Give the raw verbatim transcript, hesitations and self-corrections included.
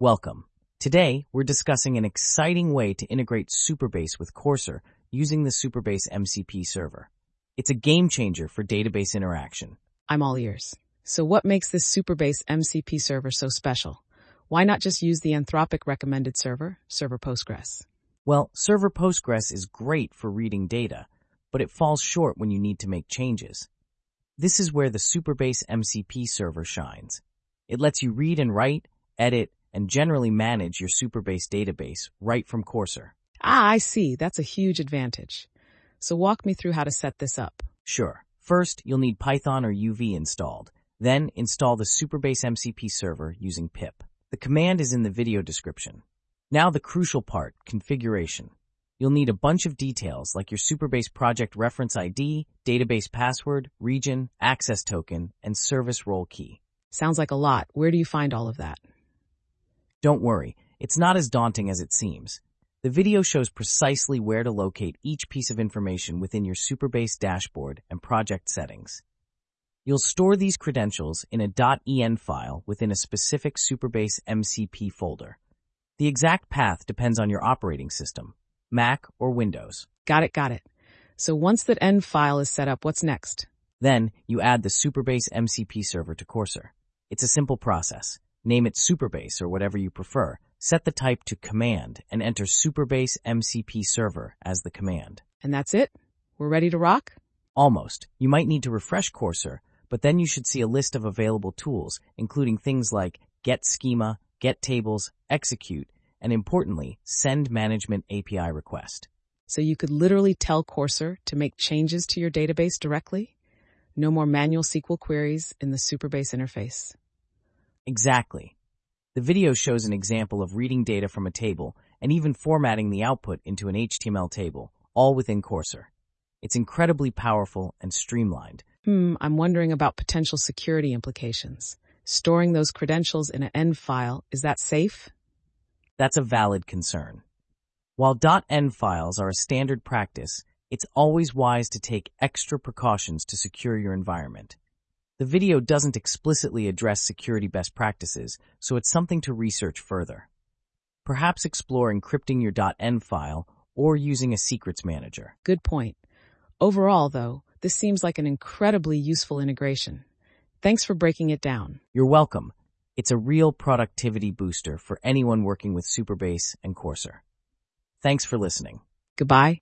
Welcome. Today, we're discussing an exciting way to integrate Supabase with Corsair using the Supabase M C P server. It's a game changer for database interaction. I'm all ears. So what makes this Supabase M C P server so special? Why not just use the Anthropic recommended server, Server Postgres? Well, Server Postgres is great for reading data, but it falls short when you need to make changes. This is where the Supabase M C P server shines. It lets you read and write, edit, and generally manage your Supabase database right from Corsair. Ah, I see. That's a huge advantage. So walk me through how to set this up. Sure. First, you'll need Python or U V installed. Then, install the Supabase M C P server using pip. The command is in the video description. Now the crucial part, configuration. You'll need a bunch of details like your Supabase project reference I D, database password, region, access token, and service role key. Sounds like a lot. Where do you find all of that? Don't worry, it's not as daunting as it seems. The video shows precisely where to locate each piece of information within your Supabase dashboard and project settings. You'll store these credentials in a .en file within a specific Supabase M C P folder. The exact path depends on your operating system, Mac or Windows. Got it, got it. So once that end file is set up, what's next? Then, you add the Supabase M C P server to Corsair. It's a simple process. Name it Supabase or whatever you prefer. Set the type to command and enter Supabase M C P server as the command. And that's it? We're ready to rock? Almost. You might need to refresh Corsair, but then you should see a list of available tools, including things like Get Schema, Get Tables, Execute, and importantly, Send Management A P I Request. So you could literally tell Corsair to make changes to your database directly? No more manual S Q L queries in the Supabase interface. Exactly. The video shows an example of reading data from a table and even formatting the output into an H T M L table, all within Corsair. It's incredibly powerful and streamlined. Hmm, I'm wondering about potential security implications. Storing those credentials in an end file, is that safe? That's a valid concern. While .en files are a standard practice, it's always wise to take extra precautions to secure your environment. The video doesn't explicitly address security best practices, so it's something to research further. Perhaps explore encrypting your .en file or using a secrets manager. Good point. Overall, though, this seems like an incredibly useful integration. Thanks for breaking it down. You're welcome. It's a real productivity booster for anyone working with Supabase and Corsair. Thanks for listening. Goodbye.